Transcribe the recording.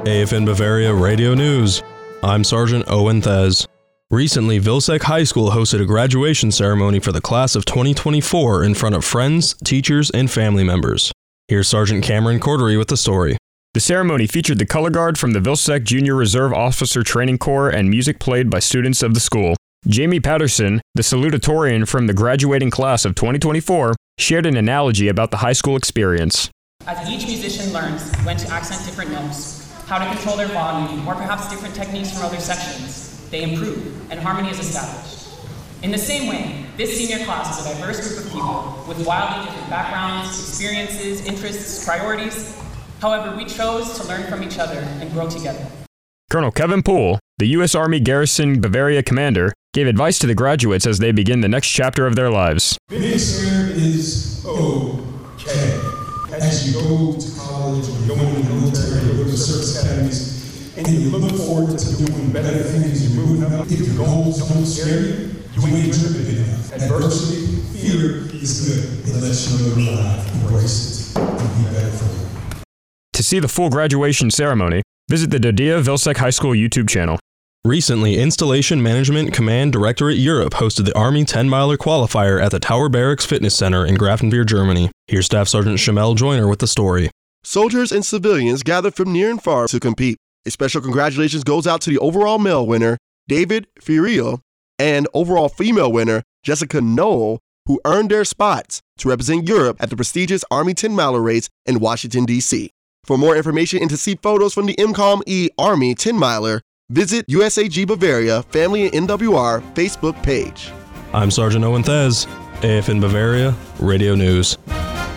AFN Bavaria Radio News. I'm Sergeant Owen Thez. Recently, Vilseck High School hosted a graduation ceremony for the class of 2024 in front of friends, teachers, and family members. Here's Sergeant Cameron Cordery with the story. The ceremony featured the color guard from the Vilseck Junior Reserve Officer Training Corps and music played by students of the school. Jamie Patterson, the salutatorian from the graduating class of 2024, shared an analogy about the high school experience. As each musician learns when to accent different notes, how to control their volume, or perhaps different techniques from other sections, they improve, and harmony is established. In the same way, this senior class is a diverse group of people with wildly different backgrounds, experiences, interests, priorities. However, we chose to learn from each other and grow together. Colonel Kevin Poole, the U.S. Army Garrison Bavaria commander, gave advice to the graduates as they begin the next chapter of their lives. Being scared is okay. As you go to college, or you go into the military, or go to service academies, and you look forward to doing better things, you're moving up. If your goals don't scare you, you ain't driven enough. Adversity, fear is good. It lets you know you're alive. Embrace it and be better for you. To see the full graduation ceremony, visit the Dodea Vilseck High School YouTube channel. Recently, Installation Management Command Directorate Europe hosted the Army 10-miler qualifier at the Tower Barracks Fitness Center in Grafenwehr, Germany. Here's Staff Sergeant Shamel Joyner with the story. Soldiers and civilians gathered from near and far to compete. A special congratulations goes out to the overall male winner, David Fiorillo, and overall female winner, Jessica Noel, who earned their spots to represent Europe at the prestigious Army 10-miler race in Washington, D.C. For more information and to see photos from the MCOM-E Army 10-miler, visit USAG Bavaria Family and NWR Facebook page. I'm Sergeant Owen Thez, AFN Bavaria Radio News.